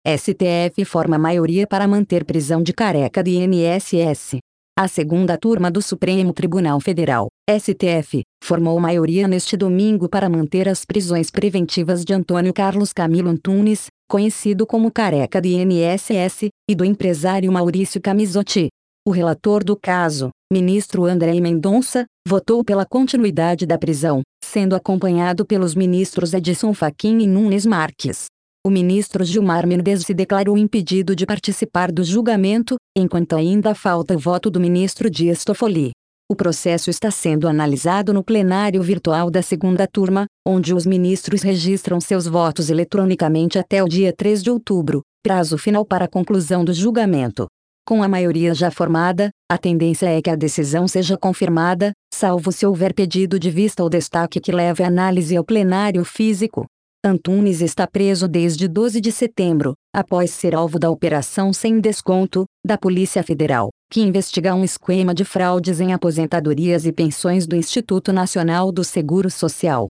STF forma maioria para manter prisão de Careca do INSS. A segunda turma do Supremo Tribunal Federal, STF, formou maioria neste domingo para manter as prisões preventivas de Antônio Carlos Camilo Antunes, conhecido como Careca do INSS, e do empresário Maurício Camizotti. O relator do caso, ministro André Mendonça, votou pela continuidade da prisão, sendo acompanhado pelos ministros Edson Fachin e Nunes Marques. O ministro Gilmar Mendes se declarou impedido de participar do julgamento, enquanto ainda falta o voto do ministro Dias Toffoli. O processo está sendo analisado no plenário virtual da segunda turma, onde os ministros registram seus votos eletronicamente até o dia 3 de outubro, prazo final para a conclusão do julgamento. Com a maioria já formada, a tendência é que a decisão seja confirmada, salvo se houver pedido de vista ou destaque que leve a análise ao plenário físico. Antunes está preso desde 12 de setembro, após ser alvo da Operação Sem Desconto, da Polícia Federal, que investiga um esquema de fraudes em aposentadorias e pensões do Instituto Nacional do Seguro Social,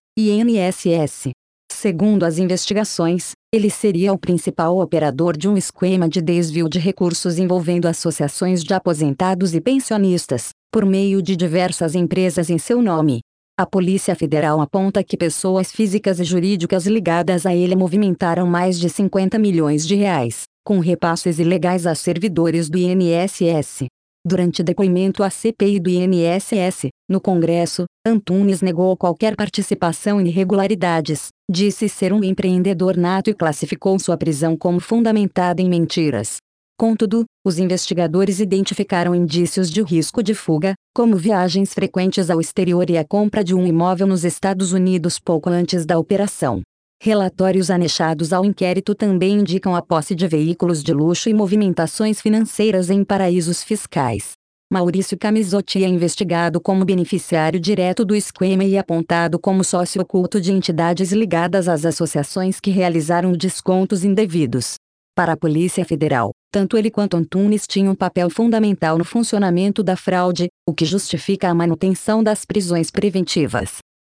INSS. Segundo as investigações, ele seria o principal operador de um esquema de desvio de recursos envolvendo associações de aposentados e pensionistas, por meio de diversas empresas em seu nome. A Polícia Federal aponta que pessoas físicas e jurídicas ligadas a ele movimentaram mais de 50 milhões de reais, com repasses ilegais a servidores do INSS. Durante depoimento à CPI do INSS, no Congresso, Antunes negou qualquer participação em irregularidades, disse ser um empreendedor nato e classificou sua prisão como fundamentada em mentiras. Contudo, os investigadores identificaram indícios de risco de fuga, como viagens frequentes ao exterior e a compra de um imóvel nos Estados Unidos pouco antes da operação. Relatórios anexados ao inquérito também indicam a posse de veículos de luxo e movimentações financeiras em paraísos fiscais. Maurício Camizotti é investigado como beneficiário direto do esquema e apontado como sócio oculto de entidades ligadas às associações que realizaram descontos indevidos. Para a Polícia Federal, tanto ele quanto Antunes tinham um papel fundamental no funcionamento da fraude, o que justifica a manutenção das prisões preventivas.